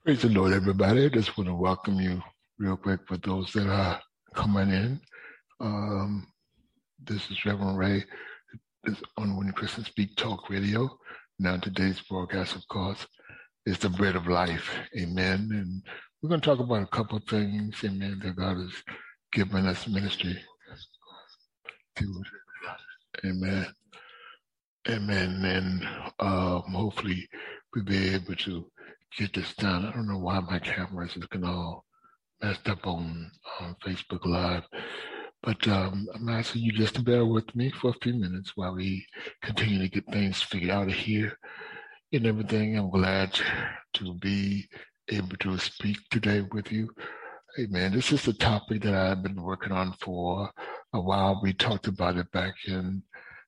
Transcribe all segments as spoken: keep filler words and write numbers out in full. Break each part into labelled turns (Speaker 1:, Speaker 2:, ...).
Speaker 1: Praise the Lord, everybody. I just want to welcome you real quick for those that are coming in. Um, this is Reverend Ray. This is on When Christians Speak Talk Radio. Now, today's broadcast, of course, is the bread of life. Amen. And we're going to talk about a couple of things, amen, that God has given us ministry to. Amen. Amen. And um, hopefully we'll be able to get this done. I don't know why my camera is looking all messed up on, on Facebook Live, but um, I'm asking you just to bear with me for a few minutes while we continue to get things figured out here and everything. I'm glad to be able to speak today with you. Hey man, this is a topic that I've been working on for a while. We talked about it back in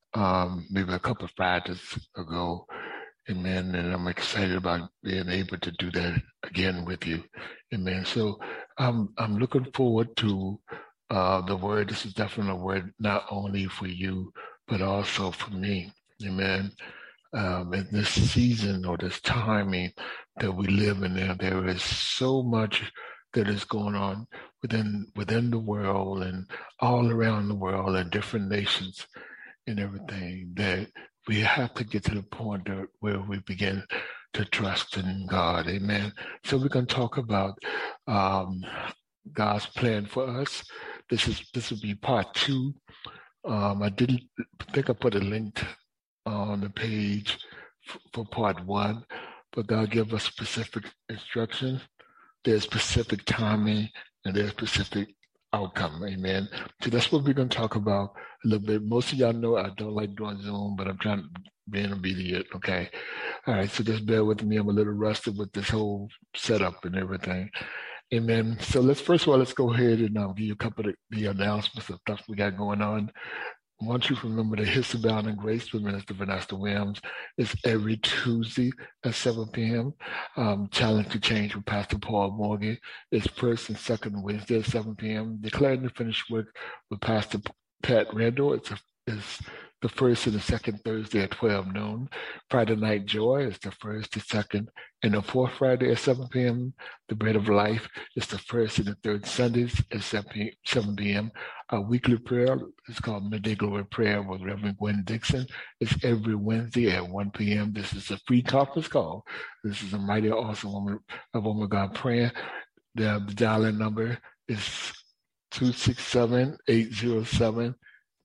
Speaker 1: um, maybe a couple of Fridays ago. Amen. And I'm excited about being able to do that again with you. Amen. So um, I'm looking forward to uh, the word. This is definitely a word not only for you, but also for me. Amen. Um, in this season or this timing that we live in, there, there is so much that is going on within within the world and all around the world and different nations and everything that we have to get to the point that, where we begin to trust in God. Amen. So we're going to talk about um, God's plan for us. This is this will be part two. Um, I didn't think I put a link on the page f- for part one, but God gave us specific instructions. There's specific timing and there's specific outcome. Amen. So that's what we're going to talk about a little bit. Most of y'all know I don't like doing Zoom, but I'm trying to be obedient. Okay. All right. So just bear with me. I'm a little rusted with this whole setup and everything. Amen. So let's first of all, let's go ahead and I'll give you a couple of the announcements of stuff we got going on. I want you to remember the History Bound and Grace with Minister Vanessa Williams is every Tuesday at seven p.m. Um, Challenge to Change with Pastor Paul Morgan is first and second Wednesday at seven p.m. Declaring the Finished Work with Pastor Pat Randall is, a, is the first and the second Thursday at twelve noon. Friday Night Joy is the first, the second, and the fourth Friday at seven p.m. The Bread of Life is the first and the third Sundays at seven p.m. Our weekly prayer is called Midday Glory Prayer with Reverend Gwen Dixon. It's every Wednesday at one p.m. This is a free conference call. This is a mighty awesome woman, a woman of God prayer. The, the dial-in number is two six seven, eight zero seven,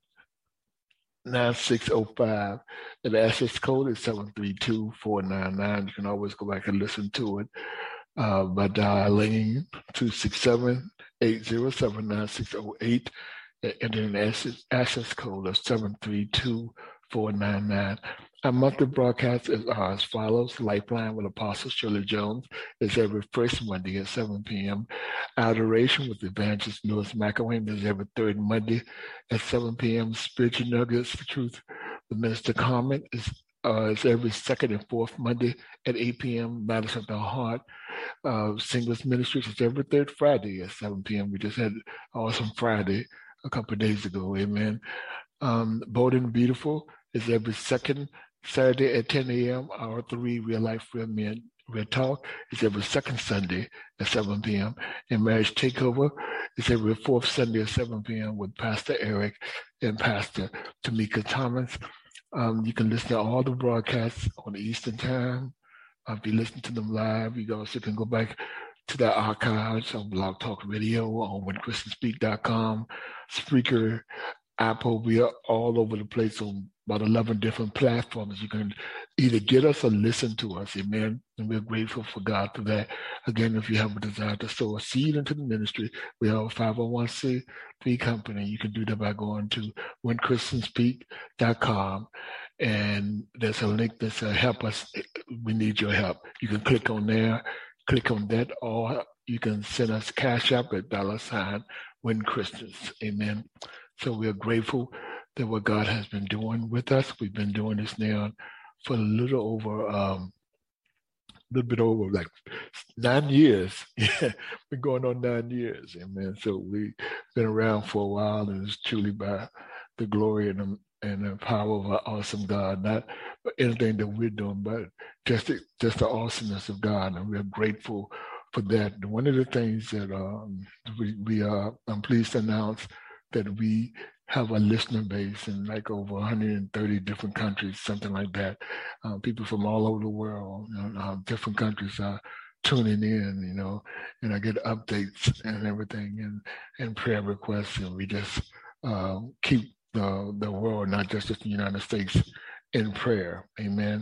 Speaker 1: nine six zero five. And the access code is seven three two, four nine nine. You can always go back and listen to it uh, by dialing two six seven, eight zero seven, nine six zero eight and then an access, access code of seven three two, four nine nine. Our monthly broadcast is uh, as follows. Lifeline with Apostle Shirley Jones is every first Monday at seven p.m. Adoration with Evangelist Louis McElwain is every third Monday at seven p.m. Spiritual Nuggets for Truth with Minister Carmen is uh, is every second and fourth Monday at eight p.m. Matters of the Heart uh, Singles Ministries is every third Friday at seven p.m. We just had an awesome Friday a couple of days ago. Amen. Um, Bold and Beautiful is every second Saturday at ten a.m. Hour three Real Life Real Men Real Talk is every second Sunday at seven p.m. And Marriage Takeover is every fourth Sunday at seven p.m. with Pastor Eric and Pastor Tamika Thomas. Um, you can listen to all the broadcasts on the Eastern Time. Uh, if you listen to them live, you also can go back to the archives on Blog Talk Radio on when christians speak dot com, Spreaker, Apple. We are all over the place on about eleven different platforms. You can either get us or listen to us. Amen. And we're grateful for God for that. Again, if you have a desire to sow a seed into the ministry, we have a five oh one c three company. You can do that by going to when christians speak dot com. And there's a link that says help us. We need your help. You can click on there, click on that, or you can send us cash up at dollar sign when Christians. Amen. So we are grateful that what God has been doing with us. We've been doing this now for a little over, um, a little bit over like nine years. Yeah, been going on nine years. Amen. So we've been around for a while, and it's truly by the glory and the and the power of our awesome God, not anything that we're doing, but just the, just the awesomeness of God, and we're grateful for that. One of the things that um, we, we are, I'm pleased to announce that we have a listener base in like over one hundred thirty different countries, something like that. Uh, people from all over the world, you know, uh, different countries are tuning in, you know, and I get updates and everything, and, and prayer requests, and we just uh, keep the, the world, not just the United States, in prayer. Amen.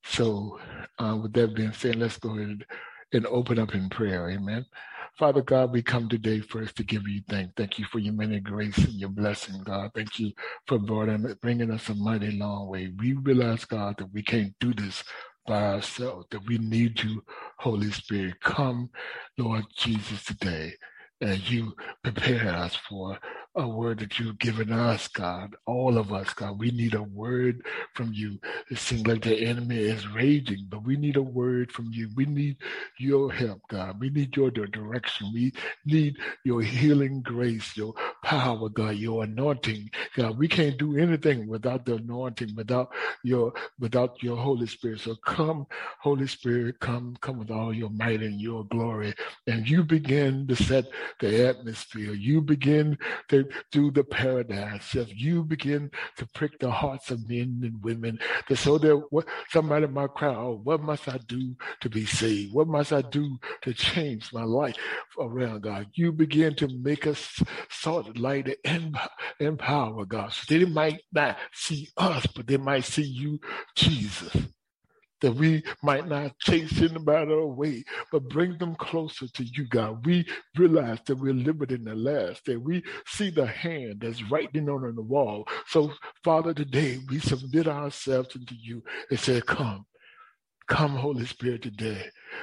Speaker 1: So uh, with that being said, let's go ahead and open up in prayer. Amen. Father God, we come today first to give you thanks. Thank you for your many grace and your blessing, God. Thank you for bringing us a mighty long way. We realize, God, that we can't do this by ourselves, that we need you, Holy Spirit. Come, Lord Jesus, today, as you prepare us for a word that you've given us, God, all of us, God. We need a word from you. It seems like the enemy is raging, but we need a word from you. We need your help, God. We need your direction. We need your healing grace, your power, God, your anointing. God, we can't do anything without the anointing, without your without your Holy Spirit. So come, Holy Spirit, come, come with all your might and your glory. And you begin to set the atmosphere. You begin to do the paradigm shift. You begin to prick the hearts of men and women. To so that what somebody might cry, oh, what must I do to be saved? What must I do to change my life around, God? You begin to make us salt, light, and, and power, God. So they might not see us, but they might see you, Jesus. That we might not chase anybody away, but bring them closer to you, God. We realize that we're living in the last day. We see the hand that's writing on the wall. So, Father, today we submit ourselves into you and say, come, come, Holy Spirit, today.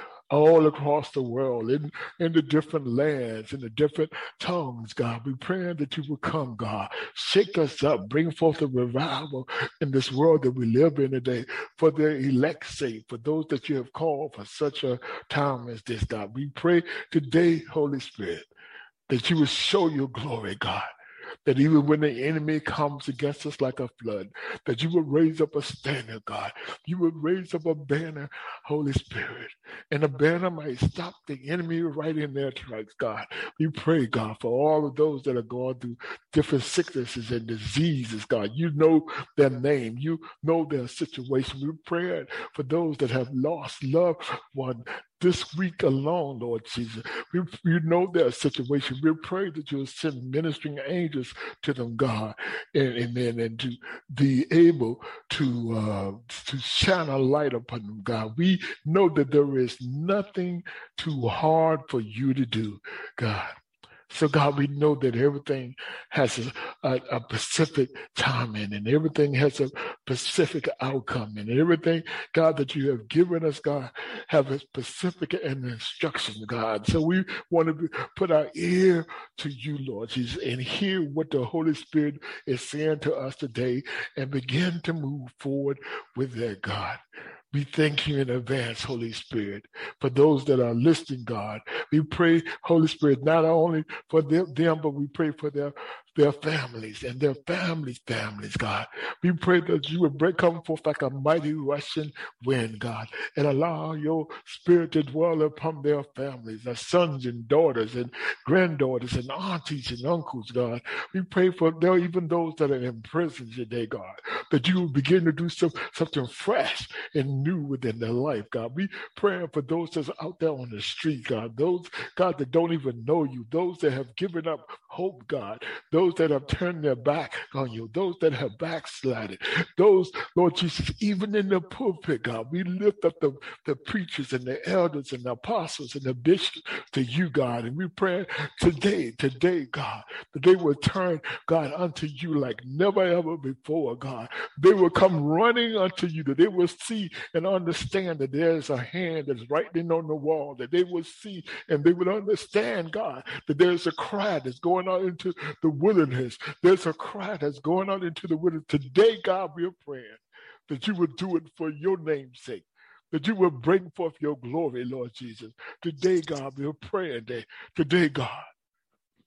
Speaker 1: All across the world, in, in the different lands, in the different tongues, God. We pray that you will come, God. Shake us up. Bring forth a revival in this world that we live in today for the elect's sake, for those that you have called for such a time as this, God. We pray today, Holy Spirit, that you will show your glory, God. That even when the enemy comes against us like a flood, that you will raise up a standard, God. You will raise up a banner, Holy Spirit. And the banner might stop the enemy right in their tracks, God. We pray, God, for all of those that are going through different sicknesses and diseases, God. You know their name. You know their situation. We pray for those that have lost loved one this week alone, Lord Jesus. We, you know their situation. We pray that you will send ministering angels to them, God, and amen, and to be able to uh, to shine a light upon them, God. We know that there is nothing too hard for you to do, God. So, God, we know that everything has a, a, a specific timing, and everything has a specific outcome, and everything, God, that you have given us, God, have a specific and instruction, God. So we want to be, put our ear to you, Lord Jesus, and hear what the Holy Spirit is saying to us today and begin to move forward with that, God. We thank you in advance, Holy Spirit, for those that are listening, God. We pray, Holy Spirit, not only for them, them but we pray for their their families and their families' families, God. We pray that you would break come forth like a mighty rushing wind, God, and allow your spirit to dwell upon their families, their sons and daughters and granddaughters and aunties and uncles, God. We pray for there, even those that are in prison today, God, that you will begin to do some, something fresh and new within their life, God. We pray for those that's out there on the street, God, those, God, that don't even know you, those that have given up hope, God, those that have turned their back on you, those that have backslided, those, Lord Jesus, even in the pulpit, God, we lift up the, the preachers and the elders and the apostles and the bishops to you, God, and we pray today, today, God, that they will turn, God, unto you like never ever before, God. They will come running unto you, that they will see and understand that there's a hand that's writing on the wall, that they will see and they will understand, God, that there's a cry that's going out into the wilderness. There's a cry that's going out into the wilderness. Today, God, we're praying that you would do it for your name's sake, that you will bring forth your glory, Lord Jesus. Today, God, we're praying that today, God,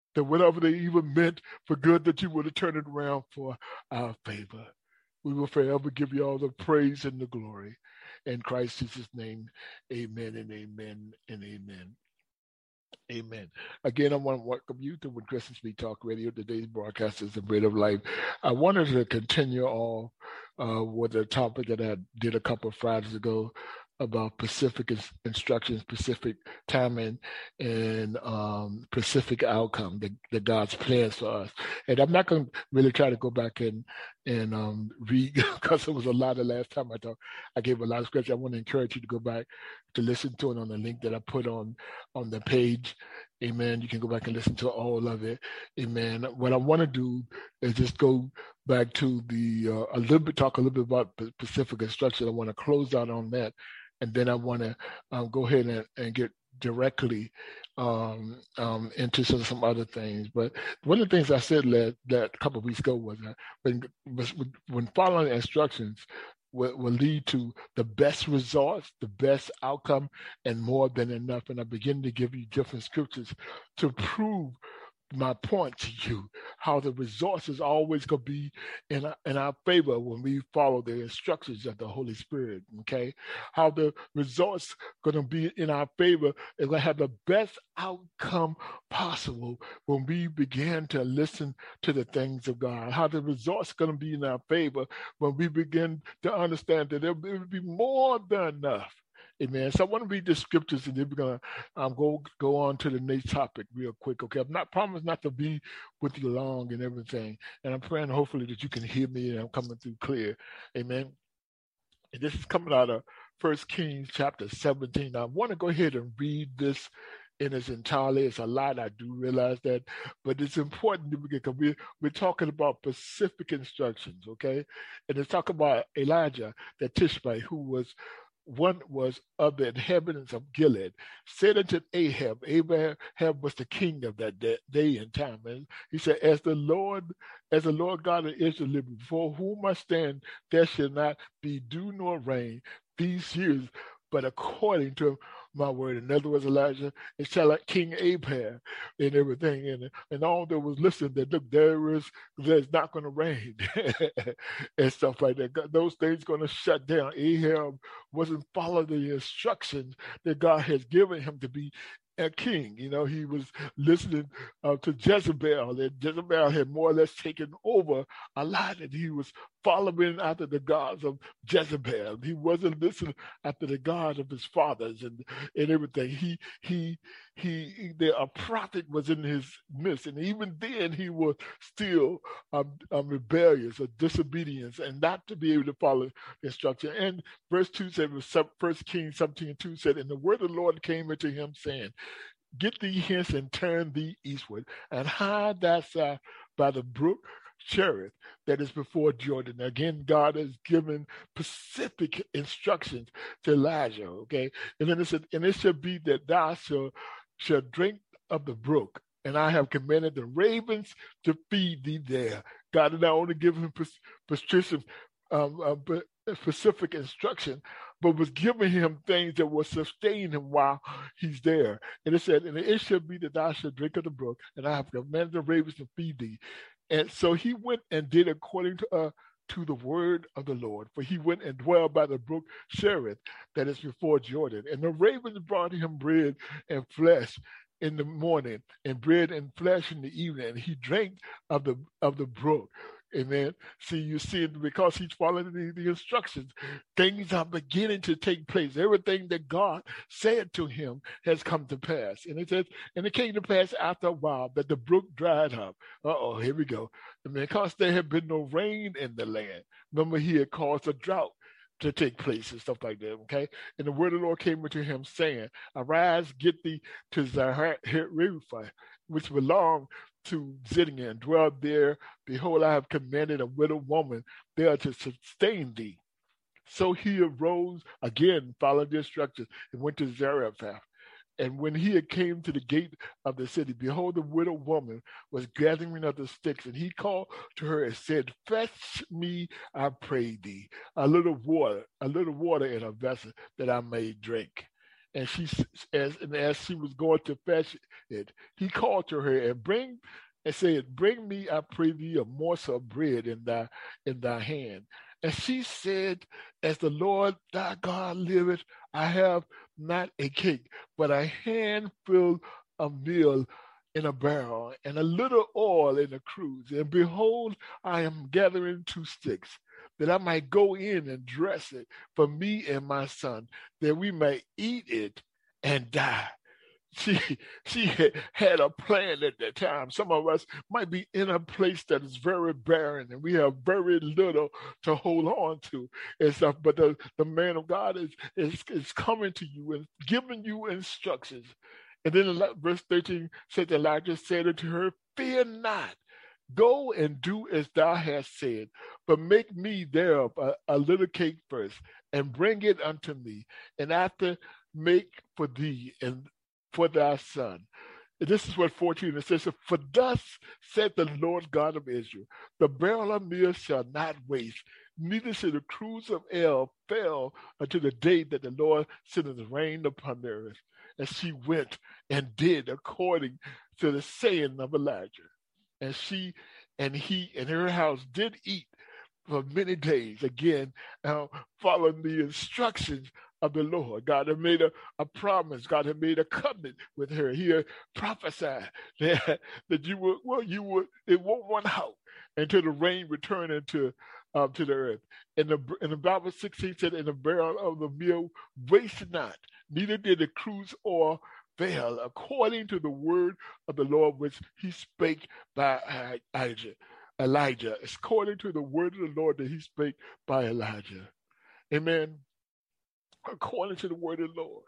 Speaker 1: that whatever they even meant for good, that you would have turned it around for our favor. We will forever give you all the praise and the glory. In Christ Jesus' name, amen and amen and amen. Amen. Again, I want to welcome you to When Christians Speak Talk Radio. Today's broadcast is the Bread of Life. I wanted to continue on uh, with a topic that I did a couple of Fridays ago about Pacific instructions, Pacific timing, and um, Pacific outcome, the, the God's plans for us. And I'm not going to really try to go back and and um, read, because it was a lot the last time I talked. I gave a lot of scripture. I want to encourage you to go back to listen to it on the link that I put on on the page. Amen. You can go back and listen to all of it. Amen. What I want to do is just go back to the uh, a little bit, talk a little bit about Pacific instruction. I want to close out on that. And then I want to um, go ahead and, and get directly um, um, into some, some other things. But one of the things I said that, that a couple of weeks ago was that when, when following instructions will, will lead to the best results, the best outcome, and more than enough. And I begin to give you different scriptures to prove my point to you, how the results is always going to be in our, in our favor when we follow the instructions of the Holy Spirit, okay? How the results going to be in our favor is going to have the best outcome possible when we begin to listen to the things of God. How the results going to be in our favor when we begin to understand that there will be more than enough. Amen. So I want to read the scriptures, and then we're gonna um, go go on to the next topic real quick. Okay, I'm not promised not to be with you long and everything, and I'm praying hopefully that you can hear me and I'm coming through clear. Amen. And this is coming out of First Kings chapter seventeen. Now, I want to go ahead and read this in its entirety. It's a lot, I do realize that, but it's important that we get, because we're, we're talking about Pacific instructions, okay? And it's talking about Elijah, the Tishbite, who was one was of the inhabitants of Gilead, said unto Ahab, Ahab was the king of that day and time. And he said, as the Lord, as the Lord God of Israel lived, before whom I stand, there shall not be dew nor rain these years, but according to my word. In other words, Elijah, it shall like King Ahab and everything. And, and all that was listening, that look, there is, there's not going to rain and stuff like that. Those things going to shut down. Ahab wasn't following the instructions that God has given him to be a king. You know, he was listening uh, to Jezebel, and Jezebel had more or less taken over a lot, and he was following after the gods of Jezebel. He wasn't listening after the God of his fathers and, and everything. He, he, he, the, a prophet was in his midst, and even then he was still um, um, rebellious or disobedience and not to be able to follow the instruction. And verse two said, First Kings seventeen two said, and the word of the Lord came unto him, saying, get thee hence and turn thee eastward, and hide thyself by the brook Cherith that is before Jordan. Again, God has given specific instructions to Elijah, okay? And then it said, and it shall be that thou shalt shall drink of the brook, and I have commanded the ravens to feed thee there. God did not only give him prescriptive, um, uh, specific instruction, but was giving him things that will sustain him while he's there. And it said, and it shall be that thou shalt drink of the brook, and I have commanded the ravens to feed thee. And so he went and did according to uh, to the word of the Lord. For he went and dwelled by the brook Cherith that is before Jordan. And the ravens brought him bread and flesh in the morning, and bread and flesh in the evening. And he drank of the of the brook. Amen. See, you see, because he's following the, the instructions, things are beginning to take place. Everything that God said to him has come to pass. And it says, and it came to pass after a while that the brook dried up. Uh-oh, here we go. And because there had been no rain in the land. Remember, he had caused a drought to take place and stuff like that, okay? And the word of the Lord came unto him, saying, arise, get thee to Zarephath, which belonged to Zidon, and dwell there. Behold, I have commanded a widow woman there to sustain thee. So he arose again, followed the instructions, and went to Zarephath. And when he had came to the gate of the city, behold, the widow woman was gathering of the sticks, and he called to her and said, fetch me, I pray thee, a little water, a little water in a vessel that I may drink. And she, as and as she was going to fetch it, he called to her and bring and said, "Bring me, I pray thee, a morsel of bread in thy in thy hand." And she said, "As the Lord thy God liveth, I have not a cake, but a handful of meal in a barrel, and a little oil in a cruse. And behold, I am gathering two sticks, that I might go in and dress it for me and my son, that we may eat it and die." She she had, had a plan at that time. Some of us might be in a place that is very barren and we have very little to hold on to and stuff. But the, the man of God is, is is coming to you and giving you instructions. And then verse thirteen said, Elijah said unto her, "Fear not. Go and do as thou hast said, but make me thereof a, a little cake first, and bring it unto me, and after make for thee and for thy son." And this is what fourteen it says, "For thus said the Lord God of Israel, the barrel of meal shall not waste, neither shall the cruse of oil fail until the day that the Lord sendeth rain upon the earth." And she went and did according to the saying of Elijah. And she and he and her house did eat for many days, again, uh, following the instructions of the Lord. God had made a, a promise. God had made a covenant with her. He had prophesied that, that you would, well, you would, it won't run out until the rain return into um, to the earth. And the, and the Bible sixteen said, "In the barrel of the meal waste not, neither did the cruse oil fail, according to the word of the Lord which he spake by Elijah." Elijah, according to the word of the Lord that he spake by Elijah. Amen. According to the word of the Lord.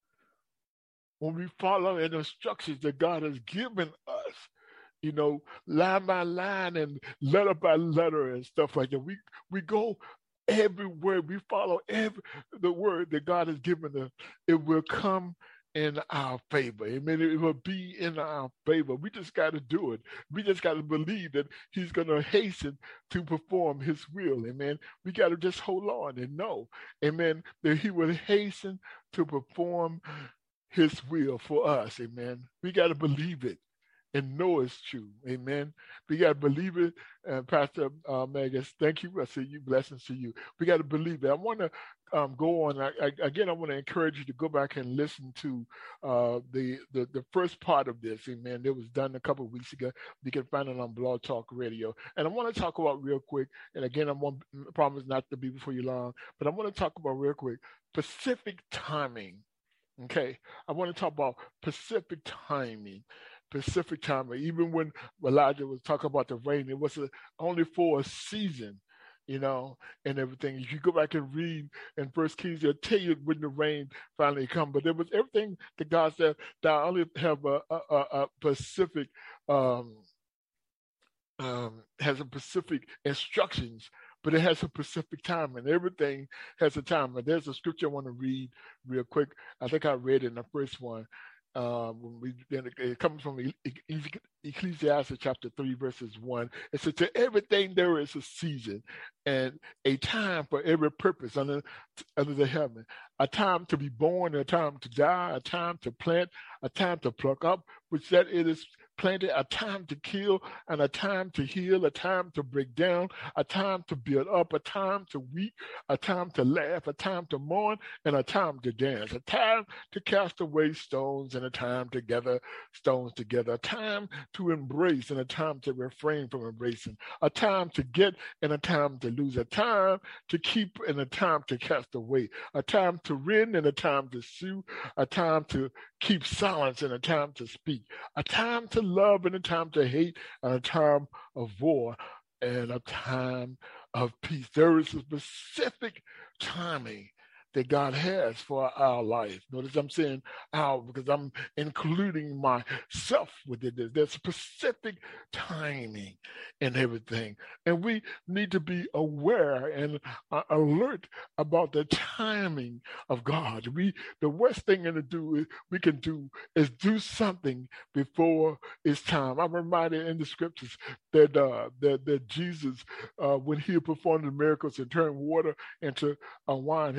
Speaker 1: When we follow the instructions that God has given us, you know, line by line and letter by letter and stuff like that, we we go everywhere. We follow every the word that God has given us. It will come in our favor. Amen. It will be in our favor. We just got to do it. We just got to believe that he's going to hasten to perform his will. Amen. We got to just hold on and know, amen, that he will hasten to perform his will for us. Amen. We got to believe it and know it's true. Amen. We got to believe it. Uh, Pastor uh, Magus, thank you. I see you. Blessings to you. We got to believe it. I want to um, go on. I, I, again, I want to encourage you to go back and listen to uh, the, the the first part of this. Amen. It was done a couple of weeks ago. You can find it on Blog Talk Radio. And I want to talk about real quick. And again, I want I promise not to be before you long, but I want to talk about real quick Pacific timing. Okay. I want to talk about Pacific timing. Pacific time. Even when Elijah was talking about the rain, it was a, only for a season, you know, and everything. If you go back and read in First Kings, they'll tell you when the rain finally come. But there was everything that God said that I only have a, a, a Pacific, um, um, has a Pacific instructions, but it has a Pacific time, and everything has a time. And there's a scripture I want to read real quick. I think I read it in the first one. Um, when we, then it, it comes from Ecclesiastes chapter three, verses one. It says, "To everything there is a season and a time for every purpose under, under the heaven. A time to be born, a time to die, a time to plant, a time to pluck up, which that it is planted, a time to kill, and a time to heal, a time to break down, a time to build up, a time to weep, a time to laugh, a time to mourn, and a time to dance, a time to cast away stones, and a time to gather stones together, a time to embrace, and a time to refrain from embracing, a time to get, and a time to lose, a time to keep, and a time to cast away, a time to rend, and a time to sue, a time to keep silence, and a time to speak, a time to love, and a time to hate, and a time of war, and a time of peace." There is a specific timing that God has for our life. Notice I'm saying our because I'm including myself within this. There's specific timing and everything. And we need to be aware and uh, alert about the timing of God. We the worst thing to do is, we can do is do something before it's time. I'm reminded in the scriptures that uh, that, that Jesus, uh, when he performed the miracles and turned water into uh, wine, his mother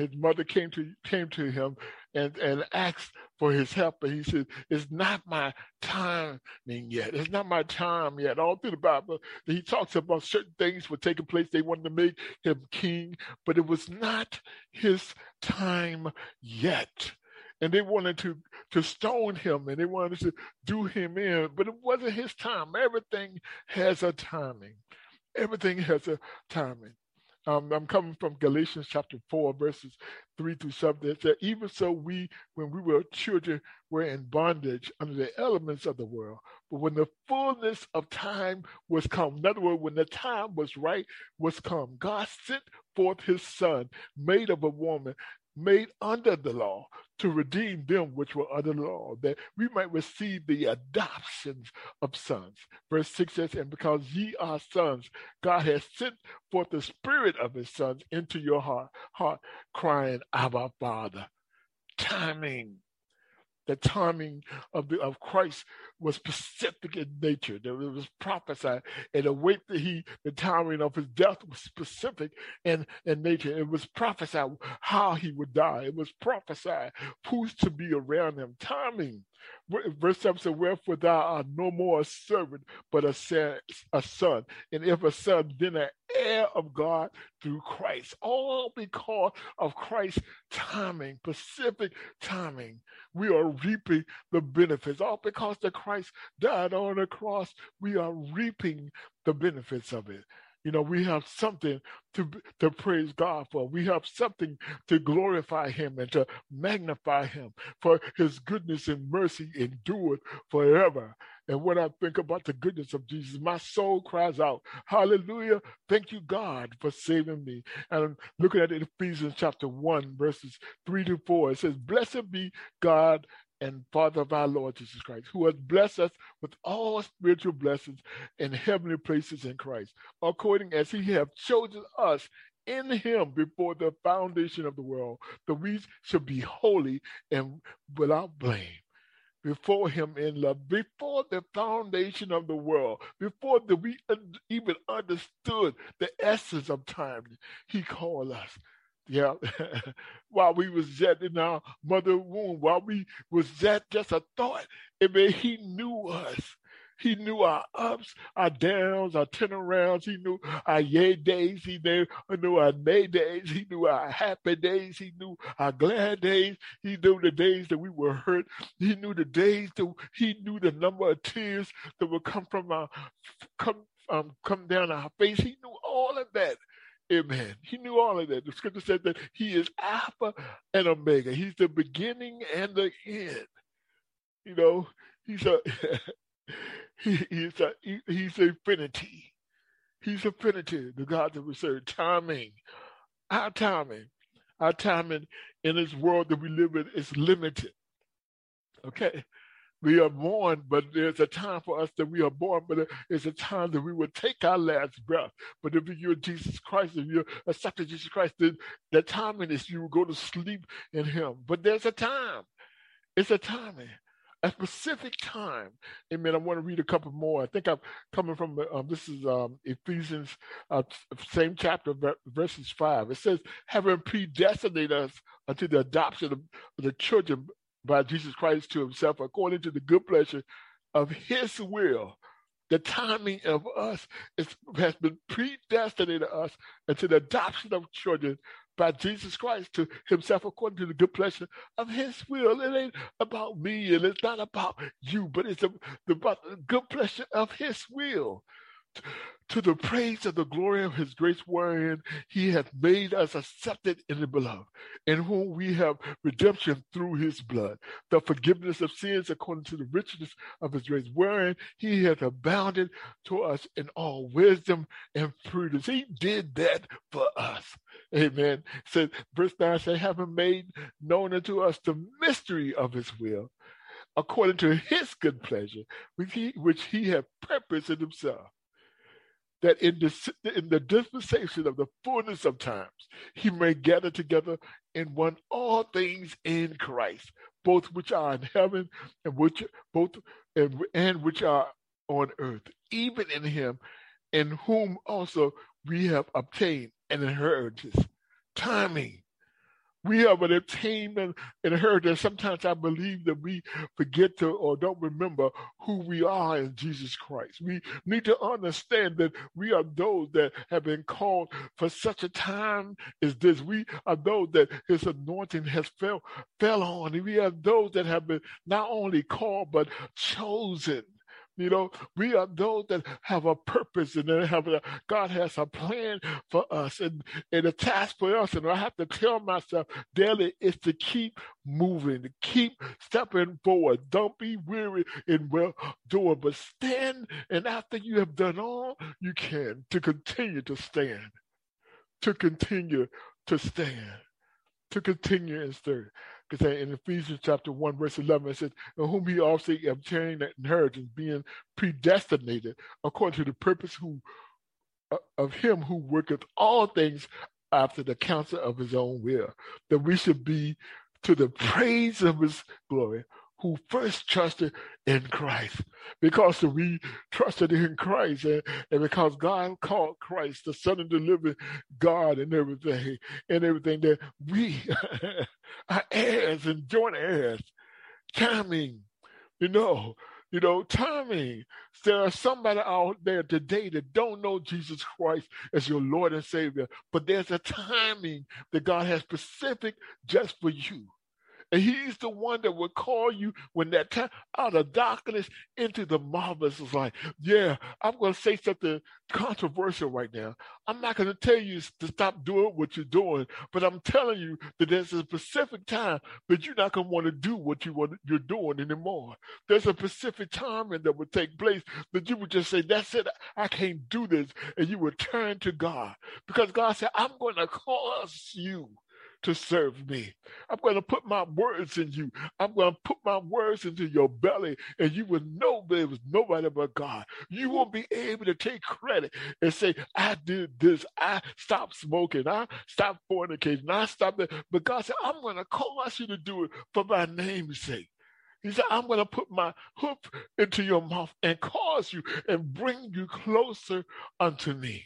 Speaker 1: came to came to him and, and asked for his help. And he said, it's not my timing yet. It's not my time yet. All through the Bible, he talks about certain things were taking place. They wanted to make him king, but it was not his time yet. And they wanted to, to stone him, and they wanted to do him in, but it wasn't his time. Everything has a timing. Everything has a timing. Um, I'm coming from Galatians chapter four, verses three through seven. It said, even so we, when we were children, were in bondage under the elements of the world. But when the fullness of time was come, in other words, when the time was right, was come, God sent forth his son, made of a woman, made under the law, to redeem them which were under the law, that we might receive the adoptions of sons. Verse six says, and because ye are sons, God has sent forth the spirit of his sons into your heart, heart crying, Abba, Father. Timing. The timing of the of Christ was specific in nature. There was prophesied, and the way that he, the timing of his death was specific in, in nature. It was prophesied how he would die. It was prophesied who's to be around him. Timing. Verse seven says, wherefore thou art no more a servant, but a son, a son. And if a son, then an heir of God through Christ. All because of Christ's timing, specific timing. We are reaping the benefits. All because the Christ died on the cross, we are reaping the benefits of it. You know, we have something to to praise God for. We have something to glorify him and to magnify him, for his goodness and mercy endured forever. And when I think about the goodness of Jesus, my soul cries out, hallelujah, thank you, God, for saving me. And I'm looking at Ephesians chapter one, verses three to four. It says, blessed be God and Father of our Lord Jesus Christ, who has blessed us with all spiritual blessings in heavenly places in Christ, according as he hath chosen us in him before the foundation of the world, that we should be holy and without blame before him in love, before the foundation of the world, before the, we even understood the essence of time, he called us. Yeah, while we was yet in our mother womb, while we was yet just a thought, I mean, he knew us. He knew our ups, our downs, our turnarounds. He knew our yay days. He knew, knew our nay days. He knew our happy days. He knew our glad days. He knew the days that we were hurt. He knew the days that he knew the number of tears that would come from our come um, come down our face. He knew all of that. Amen. He knew all of that. The scripture said that he is Alpha and Omega. He's the beginning and the end. You know, he's a he, he's a he, he's infinity. He's infinity. The God that we serve. Timing, our timing, our timing in this world that we live in is limited. Okay. We are born, but there's a time for us that we are born, but it's a time that we will take our last breath. But if you're Jesus Christ, if you're accepted Jesus Christ, then the timing is you will go to sleep in him. But there's a time. It's a timing, a specific time. Amen. I want to read a couple more. I think I'm coming from, um, this is um, Ephesians, uh, same chapter, verses five. It says, having predestinated us unto the adoption of the children by Jesus Christ to himself, according to the good pleasure of his will. The timing of us is, has been predestinated to us into the adoption of children by Jesus Christ to himself, according to the good pleasure of his will. It ain't about me and it's not about you, but it's about the good pleasure of his will. To the praise of the glory of his grace, wherein he hath made us accepted in the beloved, in whom we have redemption through his blood, the forgiveness of sins according to the richness of his grace, wherein he hath abounded to us in all wisdom and prudence. He did that for us. Amen. So verse nine says, having made known unto us the mystery of his will, according to his good pleasure, which he, which he hath purposed in himself, that in the, in the dispensation of the fullness of times, he may gather together in one all things in Christ, both which are in heaven and which both and, and which are on earth, even in him, in whom also we have obtained an inheritance. Timing. We have an attainment and inheritance. Sometimes I believe that we forget to or don't remember who we are in Jesus Christ. We need to understand that we are those that have been called for such a time as this. We are those that his anointing has fell, fell on. And we are those that have been not only called, but chosen. You know, we are those that have a purpose and that have a, God has a plan for us and, and a task for us. And I have to tell myself daily is to keep moving, to keep stepping forward. Don't be weary in well doing, but stand. And after you have done all you can, to continue to stand, to continue to stand, to continue and stand. Because in Ephesians chapter one, verse eleven, it says, in whom he also obtained an inheritance, being predestinated according to the purpose who uh, of him who worketh all things after the counsel of his own will, that we should be to the praise of his glory, who first trusted in Christ. Because we trusted in Christ and, and because God called Christ the Son of the living God and everything, and everything that we are heirs and joint heirs. Timing, you know, you know, timing. There are somebody out there today that don't know Jesus Christ as your Lord and Savior, but there's a timing that God has specific just for you. And he's the one that will call you when that time out of darkness into the marvelous light. Yeah, I'm going to say something controversial right now. I'm not going to tell you to stop doing what you're doing, but I'm telling you that there's a specific time that you're not going to want to do what you want, you're doing anymore. There's a specific time that would take place that you would just say, that's it, I can't do this. And you would turn to God because God said, I'm going to cause you to serve me. I'm going to put my words in you. I'm going to put my words into your belly, and you will know there was nobody but God. You won't be able to take credit and say, I did this. I stopped smoking. I stopped fornicating. I stopped it. But God said, I'm going to cause you to do it for my name's sake. He said, I'm going to put my hoof into your mouth and cause you and bring you closer unto me.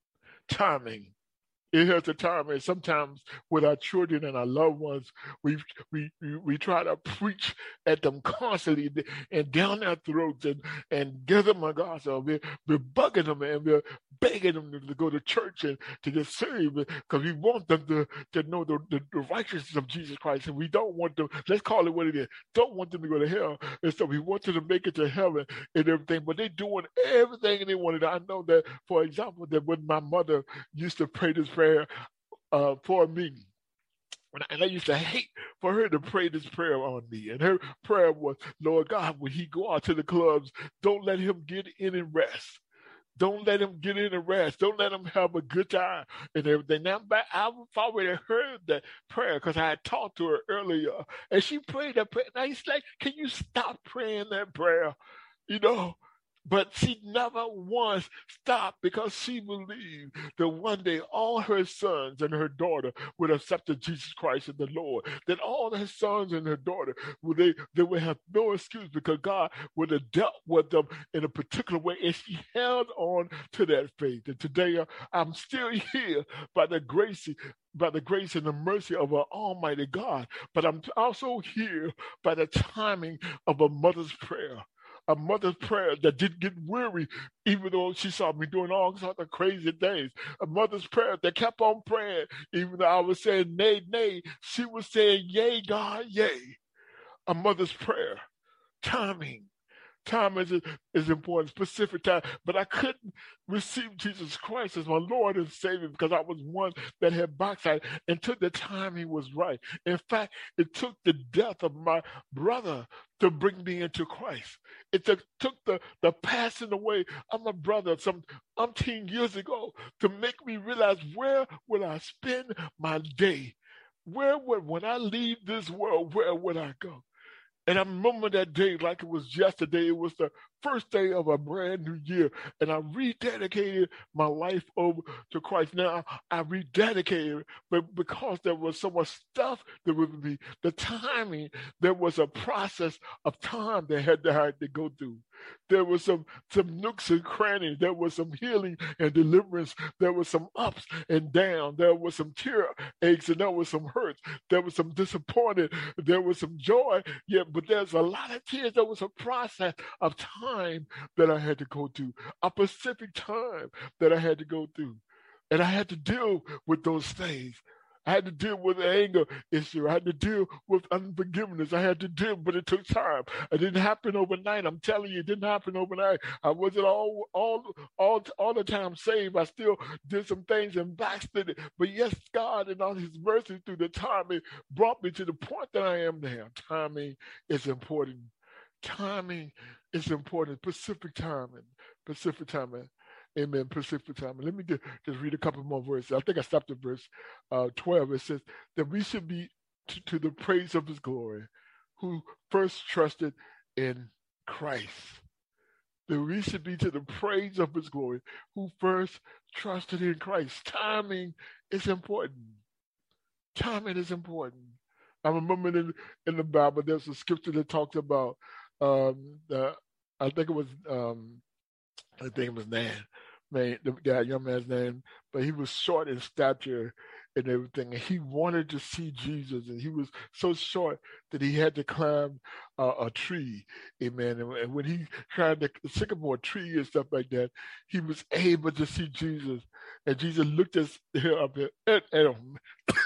Speaker 1: Timing. It has a time, and sometimes with our children and our loved ones, we we we try to preach at them constantly and down their throats and, and give them a gospel. We're, we're bugging them and we're begging them to, to go to church and to get saved because we want them to, to know the, the, the righteousness of Jesus Christ, and we don't want them, let's call it what it is, don't want them to go to hell. And so we want them to make it to heaven and everything, but they're doing everything they wanted. I know that, for example, that when my mother used to pray this prayer uh, for me. And I used to hate for her to pray this prayer on me. And her prayer was, Lord God, when he go out to the clubs, don't let him get in and rest. Don't let him get in and rest. Don't let him have a good time and everything. Now, I've already heard that prayer because I had talked to her earlier. And she prayed that prayer. And I used to like, can you stop praying that prayer? You know? But she never once stopped because she believed that one day all her sons and her daughter would accept Jesus Christ as the Lord. That all her sons and her daughter, would they, they would have no excuse because God would have dealt with them in a particular way. And she held on to that faith. And today I'm still here by the grace by the grace and the mercy of our Almighty God. But I'm also here by the timing of a mother's prayer. A mother's prayer that didn't get weary, even though she saw me doing all sorts of crazy things. A mother's prayer that kept on praying, even though I was saying nay, nay, she was saying yay, God, yay. A mother's prayer. Timing. Time is, is important, specific time. But I couldn't receive Jesus Christ as my Lord and Savior because I was one that had backslid until the timing was right. In fact, it took the death of my brother to bring me into Christ. It took, took the, the passing away of my brother some umpteen years ago to make me realize where would I spend my day? Where would, when I leave this world, where would I go? And I remember that day like it was yesterday. It was the first day of a brand new year, and I rededicated my life over to Christ. Now I rededicated, but because there was so much stuff that would be the timing, there was a process of time that had to, had to go through. There was some some nooks and crannies. There was some healing and deliverance. There was some ups and downs. There was some tear aches, and there was some hurts. There was some disappointment. There was some joy. Yeah, but there's a lot of tears. There was a process of time that I had to go through, a specific time that I had to go through, and I had to deal with those things. I had to deal with the anger issue. I had to deal with unforgiveness. I had to deal, but it took time. It didn't happen overnight. I'm telling you, it didn't happen overnight. I wasn't all all all all the time saved. I still did some things and backslid. But yes, God, in all His mercy through the timing, brought me to the point that I am now. Timing is important. Timing is important. Pacific timing. Pacific timing. Amen. Pacific time. Let me just, just read a couple more verses. I think I stopped at verse uh, twelve. It says that we should be to, to the praise of His glory, who first trusted in Christ. That we should be to the praise of His glory, who first trusted in Christ. Timing is important. Timing is important. I remember in, in the Bible, there's a scripture that talks about, um, the, I think it was, um, I think it was Nan. Man, the guy, young man's name, but he was short in stature and everything, and he wanted to see Jesus, and he was so short that he had to climb uh, a tree, amen. And, and when he climbed the sycamore tree and stuff like that, he was able to see Jesus, and Jesus looked at him up at, at him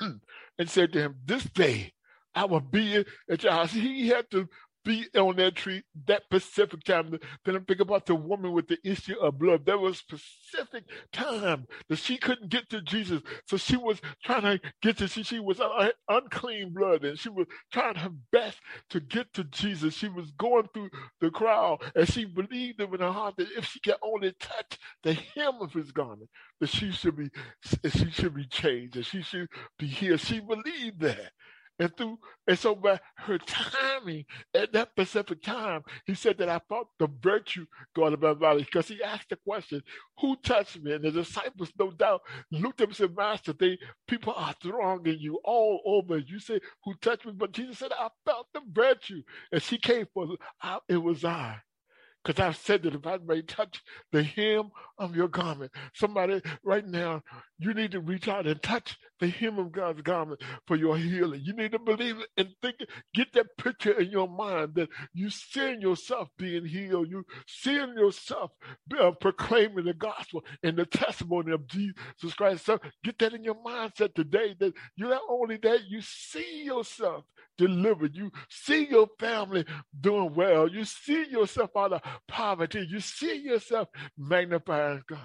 Speaker 1: and said to him, "This day I will be at your house." He had to be on that tree that specific time. Then I think about the woman with the issue of blood. There was specific time that she couldn't get to Jesus. So she was trying to get to, she, she was un- unclean blood, and she was trying her best to get to Jesus. She was going through the crowd, and she believed in her heart that if she could only touch the hem of His garment, that she should be, she should be changed, that she should be healed. She believed that. And through and so by her timing at that specific time, He said that I felt the virtue going about my body, because He asked the question, "Who touched me?" And the disciples, no doubt, looked up and said, "Master, they people are thronging you all over. You say, 'Who touched me?' But Jesus said, 'I felt the virtue.'" And she came for it was I. Because I've said that if I may touch the hem of your garment, somebody right now, you need to reach out and touch the hem of God's garment for your healing. You need to believe it and think, get that picture in your mind that you seeing yourself being healed. You seeing yourself uh, proclaiming the gospel and the testimony of Jesus Christ. So get that in your mindset today, that you're not only that, you see yourself delivered. You see your family doing well. You see yourself out of poverty. You see yourself magnifying God.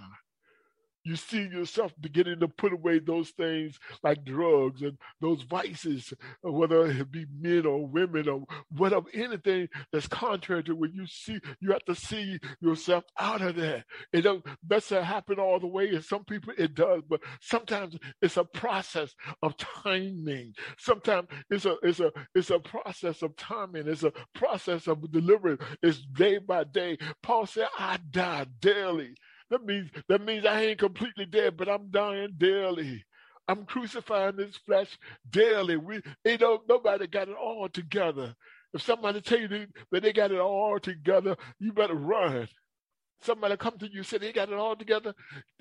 Speaker 1: You see yourself beginning to put away those things like drugs and those vices, whether it be men or women or whatever, anything that's contrary to what you see. You have to see yourself out of that. It don't that's not happen all the way, and some people it does, but sometimes it's a process of timing. Sometimes it's a it's a it's a process of timing. It's a process of deliverance. It's day by day. Paul said, "I die daily." That means that means I ain't completely dead, but I'm dying daily. I'm crucifying this flesh daily. We ain't no, nobody got it all together. If somebody tell you that they got it all together, you better run. Somebody come to you and say they got it all together,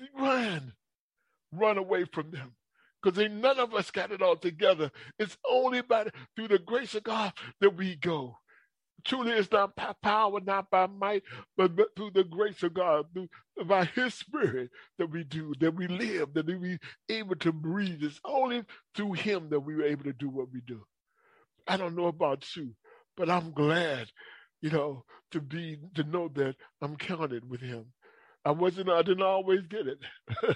Speaker 1: run. Run away from them. Because ain't none of us got it all together. It's only by through the grace of God that we go. Truly, it's not by power, not by might, but, but through the grace of God, through, by His Spirit that we do, that we live, that we able to breathe. It's only through Him that we were able to do what we do. I don't know about you, but I'm glad, you know, to be to know that I'm counted with Him. I wasn't, I didn't always get it.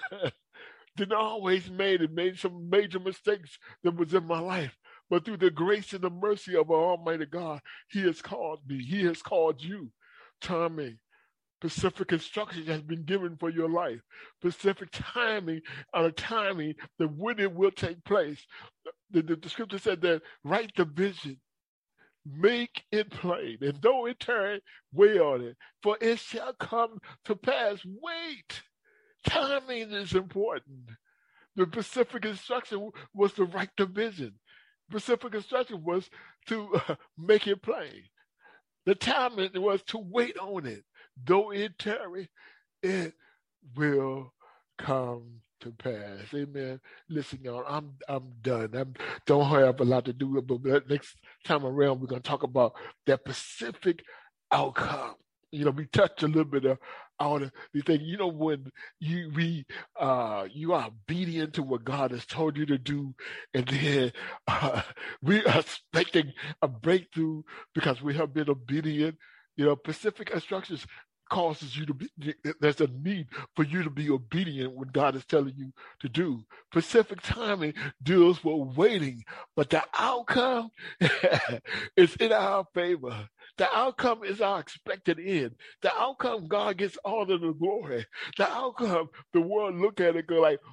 Speaker 1: Didn't always made it, made some major mistakes that was in my life. But through the grace and the mercy of our Almighty God, He has called me. He has called you. Timing, specific instructions has been given for your life. Specific timing, on a timing that when it will take place. The, the, the scripture said that write the vision. make it plain, and though it tarry, wait on it, for it shall come to pass. Wait. Timing is important. The specific instruction was to write the vision. Specific instruction was to uh, make it plain. The timing was to wait on it. Though it tarry, it will come to pass. Amen. Listen, y'all, I'm I'm done. I don't have a lot to do with it, but next time around, we're going to talk about that specific outcome. You know, we touched a little bit of all of the thing. You know, when you we uh, you are obedient to what God has told you to do, and then uh, we are expecting a breakthrough because we have been obedient. You know, specific instructions causes you to be, there's a need for you to be obedient when God is telling you to do. Specific timing deals with waiting, but the outcome is in our favor. The outcome is our expected end. The outcome, God gets all of the glory. The outcome, the world look at it go like,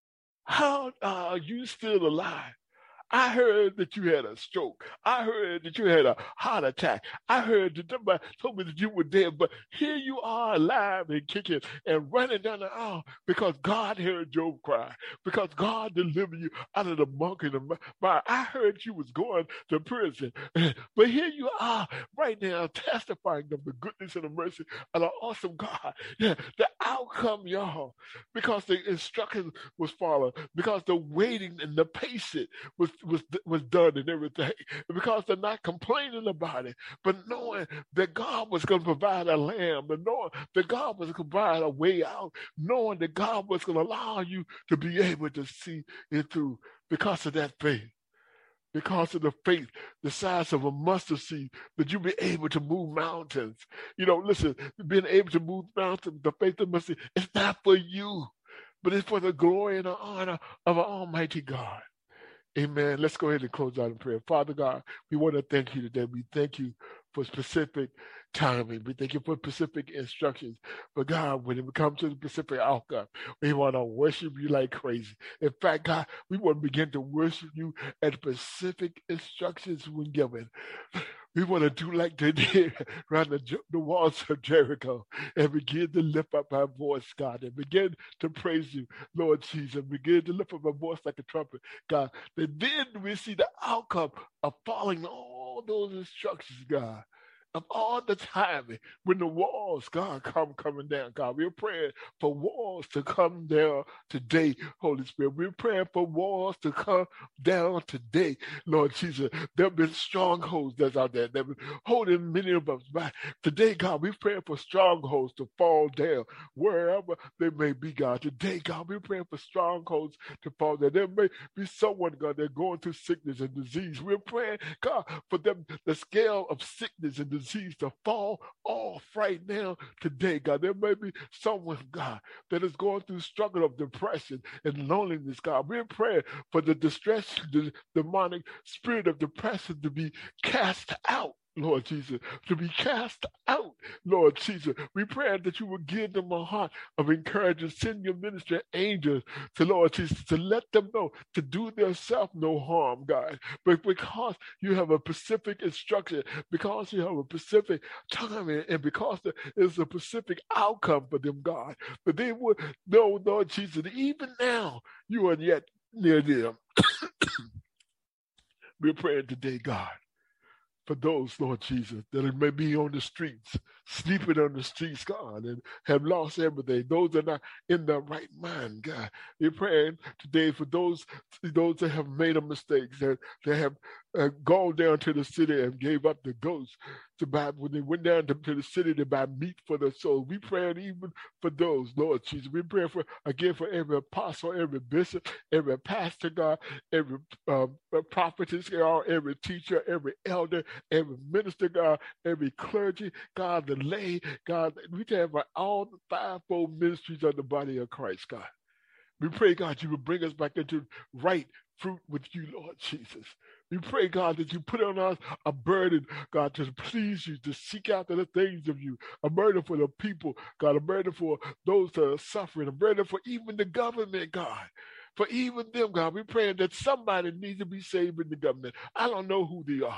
Speaker 1: how are you still alive? I heard that you had a stroke. I heard that you had a heart attack. I heard that somebody told me that you were dead, but here you are alive and kicking and running down the aisle because God heard Job cry, because God delivered you out of the monkey. The I heard you was going to prison, but here you are right now testifying of the goodness and the mercy of the awesome God. Yeah, the outcome, y'all, because the instruction was followed, because the waiting and the patience was was was done and everything, because they're not complaining about it, but knowing that God was going to provide a lamb, and knowing that God was going to provide a way out, knowing that God was going to allow you to be able to see it through because of that faith. Because of the faith, the size of a mustard seed, that you be able to move mountains. You know, listen, being able to move mountains, the faith of mustard, it's not for you, but it's for the glory and the honor of our Almighty God. Amen. Let's go ahead and close out in prayer. Father God, we want to thank you today. We thank you for specific timing. We thank you for specific instructions. But God, when it comes to the specific outcome, we want to worship you like crazy. In fact, God, we want to begin to worship you at specific instructions when given. We want to do like they did around the, the walls of Jericho and begin to lift up our voice, God, and begin to praise you, Lord Jesus. Begin to lift up our voice like a trumpet, God. And then we see the outcome of following all those instructions, God. Of all the time when the walls, God, come coming down, God. We're praying for walls to come down today, Holy Spirit. We're praying for walls to come down today, Lord Jesus. There have been strongholds that's out there. They've been holding many of us back. Today, God, we're praying for strongholds to fall down wherever they may be, God. Today, God, we're praying for strongholds to fall down. There may be someone, God, they're going through sickness and disease. We're praying, God, for them, the scale of sickness and disease to fall off right now today, God. There may be someone, God, that is going through struggle of depression and loneliness, God. We're praying for the distress, the demonic spirit of depression to be cast out, Lord Jesus, to be cast out, Lord Jesus. We pray that you will give them a heart of encouragement. Send your minister angels to Lord Jesus to let them know to do themselves no harm, God. But because you have a specific instruction, because you have a specific timing, and because there is a specific outcome for them, God, that they would know, Lord Jesus, that even now you are yet near them. We're praying today, God, for those, Lord Jesus, that may be on the streets, sleeping on the streets, God, and have lost everything. Those that are not in their right mind, God. We're praying today for those, those that have made a mistake, that they have uh, gone down to the city and gave up the ghost to buy, when they went down to, to the city to buy meat for their soul. We praying even for those, Lord Jesus. We praying for, again, for every apostle, every bishop, every pastor, God, every uh, prophetess, God, every teacher, every elder, every minister, God, every clergy, God, the lay, God. We have all the fivefold ministries of the body of Christ, God. We pray, God, you will bring us back into right fruit with you, Lord Jesus. We pray, God, that you put on us a burden, God, to please you, to seek after the things of you, a burden for the people, God, a burden for those that are suffering, a burden for even the government, God. For even them, God, we're praying that somebody needs to be saved in the government. I don't know who they are.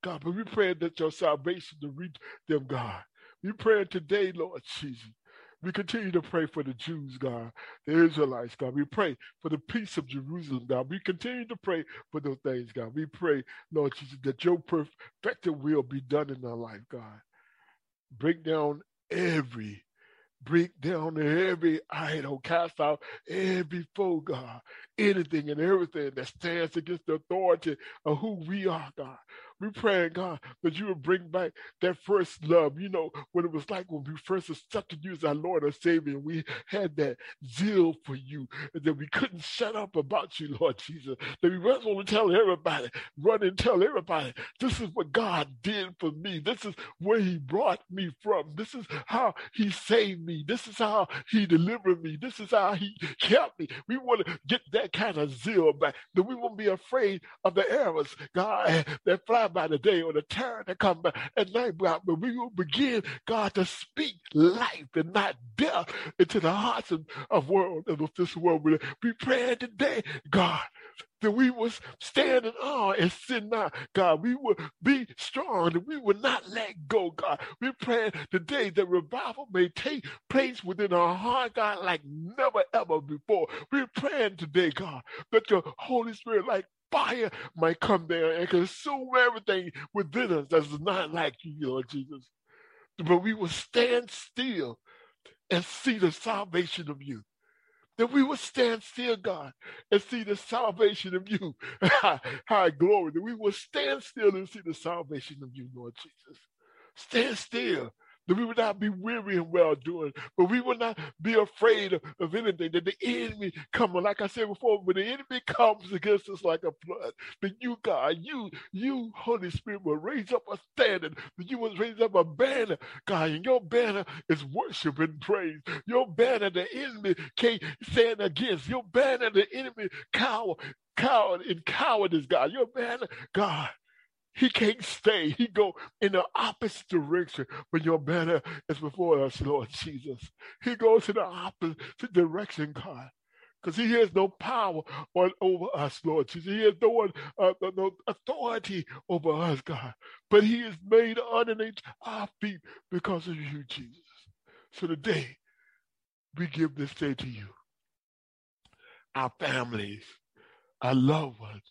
Speaker 1: God, but we pray that your salvation to reach them, God. We pray today, Lord Jesus. We continue to pray for the Jews, God, the Israelites, God. We pray for the peace of Jerusalem, God. We continue to pray for those things, God. We pray, Lord Jesus, that your perfected will be done in our life, God. Break down every Break down every idol, cast out every foe, God, anything and everything that stands against the authority of who we are, God. We pray, God, that you would bring back that first love, you know, what it was like when we first accepted you as our Lord and Savior. We had that zeal for you, and that we couldn't shut up about you, Lord Jesus. That we just want to tell everybody, run and tell everybody, this is what God did for me. This is where he brought me from. This is how he saved me. This is how he delivered me. This is how he kept me. We want to get that kind of zeal back, that we won't be afraid of the arrows, God, that fly by the day or the terror that come by at night, God. But we will begin, God, to speak life and not death into the hearts of, of world of this world. We pray today, God, that we will stand in awe and sin not, God. We will be strong and we will not let go, God. We're praying today that revival may take place within our heart, God, like never ever before. We're praying today, God, that your Holy Spirit, like fire, might come there and consume everything within us that's not like you, Lord Jesus. But we will stand still and see the salvation of you. That we will stand still, God, and see the salvation of you. High glory. That we will stand still and see the salvation of you, Lord Jesus. Stand still. That we will not be weary in well-doing, but we will not be afraid of, of anything. That the enemy coming, like I said before, when the enemy comes against us like a flood, that you, God, you, you, Holy Spirit, will raise up a standard. That you will raise up a banner, God, and your banner is worship and praise. Your banner, the enemy can't stand against. Your banner, the enemy cower, coward in cowardice, God. Your banner, God, he can't stay. He go in the opposite direction when your banner is before us, Lord Jesus. He goes in the opposite direction, God, because he has no power on, over us, Lord Jesus. He has no, one, uh, no authority over us, God, but he is made underneath our feet because of you, Jesus. So today, we give this day to you, our families, our loved ones,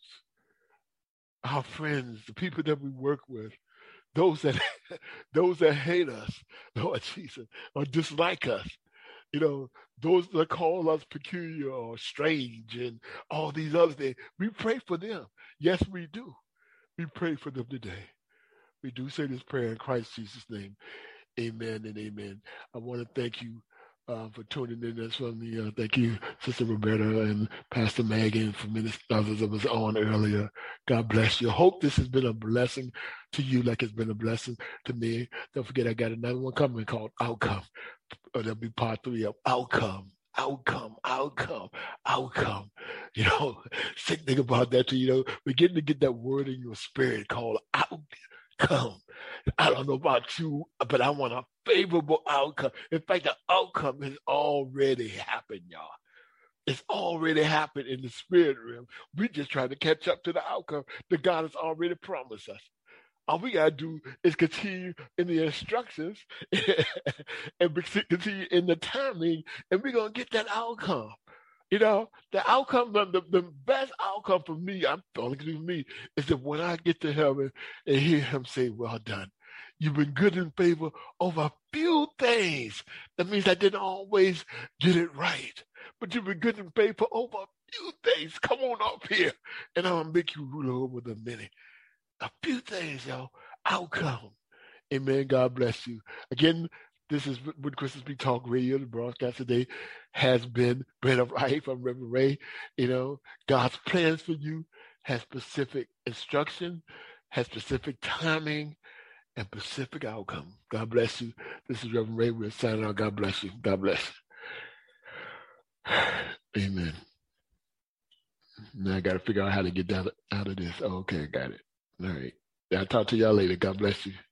Speaker 1: our friends, the people that we work with, those that those that hate us, Lord Jesus, or dislike us, you know, those that call us peculiar or strange and all these other things. We pray for them. Yes, we do. We pray for them today. We do say this prayer in Christ Jesus' name. Amen and amen. I want to thank you Uh, for tuning in as well. Uh, thank you, Sister Roberta and Pastor Megan, for many others that was on earlier. God bless you. Hope this has been a blessing to you like it's been a blessing to me. Don't forget, I got another one coming called Outcome. Or that'll be part three of Outcome. Outcome, outcome, outcome. You know, think about that too. You know, begin to get that word in your spirit called outcome. Come. I don't know about you, but I want a favorable outcome. In fact, the outcome has already happened, y'all. It's already happened in the spirit realm. We just trying to catch up to the outcome that God has already promised us. All we got to do is continue in the instructions and continue in the timing, and we're going to get that outcome. You know, the outcome, the, the best outcome for me, I'm only going to do me, is that when I get to heaven and hear him say, well done. You've been good in favor over a few things. That means I didn't always get it right. But you've been good in favor over a few things. Come on up here, and I'm going to make you ruler over the many. A few things, y'all. Outcome. Amen. God bless you. Again, this is When Christians Speak Talk Radio. The broadcast today has been Bread of Life. I'm Reverend Ray. You know, God's plans for you has specific instruction, has specific timing, and specific outcome. God bless you. This is Reverend Ray. We're signing out. God bless you. God bless you. Amen. Now I got to figure out how to get out of this. Oh, okay, got it. All right. I'll talk to y'all later. God bless you.